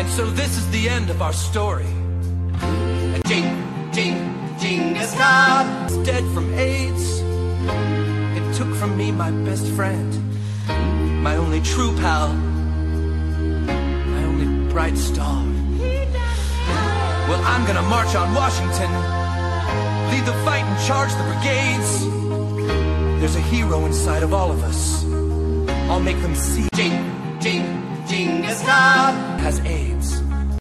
And so this is the end of our story. And Genghis Khan is dead from AIDS. It took from me my best friend, my only true pal, my only bright star. Well, I'm gonna march on Washington, lead the fight and charge the brigades. There's a hero inside of all of us. I'll make them see Genghis Khan has AIDS.